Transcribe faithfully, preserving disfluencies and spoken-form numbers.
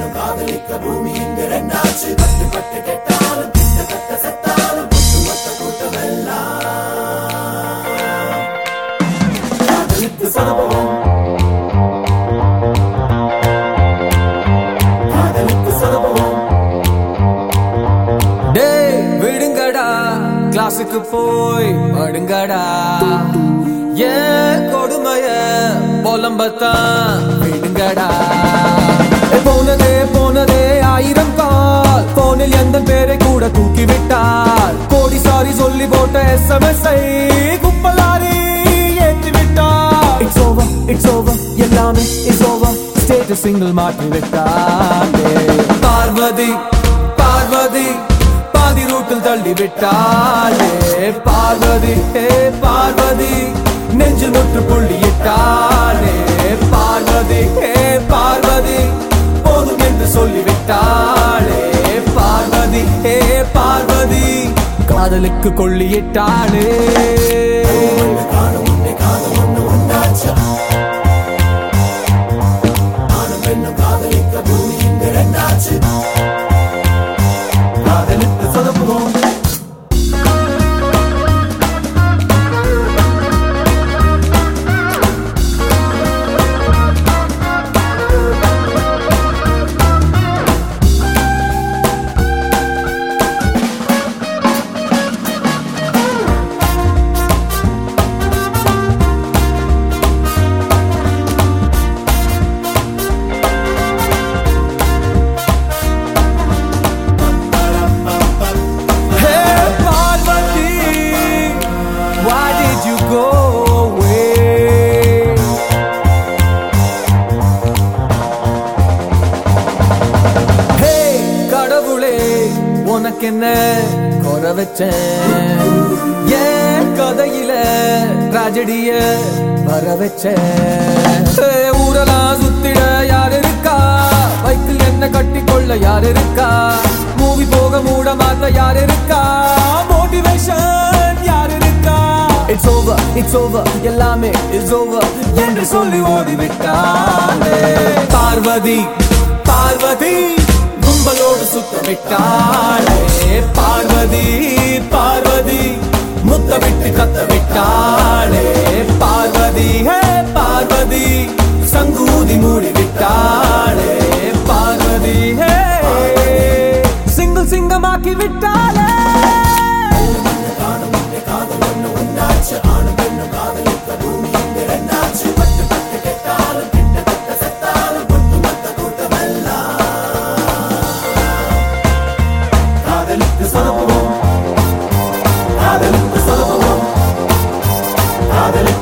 பெண்ணும் காதலிக்க பூமி இங்கு ரெண்டாச்சு. பட்டு பட்டு கெட்டாலும் கிட்ட கட்ட செத்தாலும் ஒட்டு மொத்த கூட்டம் எல்லாம் காதலித்து சதபவம் காதலித்து சதபவம். டேய் விடுங்கடா கிளாஸுக்கு போய் படுங்கடா, ஏன் கொடுமைய பொலம்பத்தான் விடுங்கடா. போனதே போனதே ஆயிரம் கால், போனில் எந்த பேரை கூட தூக்கி விட்டார். கோடி சாரி சொல்லி போட்ட எஸ் எம் எஸ் ஐ கும்பலாரி ஏற்றி விட்டார். இட்ஸ் ஓவர் இட்ஸ் ஓவர் எல்லாமே இட்ஸ் ஓவர், ஸ்டேட்டஸ் சிங்கிள் மாற்றி விட்டார். பார்வதி பார்வதி பாதி ரூட்டில் தள்ளி விட்டாளே. பார்வதி ஹே பார்வதி நெஞ்சில் முற்று புள்ளியிட்டாளே. பார்வதி ஹே பார்வதி போதும் என்று சொல்லிவிட்டாளே. பார்வதி ஹே பார்வதி காதலுக்கு கொள்ளியிட்டாளே. ஆணும் பெண்ணும் காதலிக்க பூமி இங்கு ரெண்டாச்சு. காதலித்து சொதப்புவோம் உனக்கென்ன குறை வச்சேன், ஏன் கதையில ட்ராஜடிய வர வச்சேன். ஊரெல்லாம் சுத்திட யார் இருக்கா, பைக்கில் என்ன கட்டி கொள்ள யார் இருக்கா, மூவி போக மூட மாத்த யார் இருக்கா, மோட்டிவேஷன் யார் இருக்கா. இட்ஸ் ஓவர் இட்ஸ் ஓவர் எல்லாமே இட்ஸ் ஓவர் என்று சொல்லி ஓடிவிட்டாளே. பார்வதி பார்வதி கும்பலோடு சுத்தமிட்டாளே. பார்வதி பார்வதி முத்தமிட்டு கத்தவிட்டாளே. பார்வதி ஹே பார்வதி சங்கூதி மூடிவிட்டாளே. பார்வதி ஹே சிங்கிள் சிங்கமாக்கி விட்டாளே. ஆணும் பெண்ணும் காதலிக்க பூமி இங்கு ரெண்டாச்சு. பட்டு பட்டு கெட்டாலும் கிட்ட கட்ட செத்தாலும் ஒட்டு மொத்த கூட்டம் எல்லாம் காதலித்து சொதப்புவோம் காதலித்து சொதப்புவோம் காதலித்து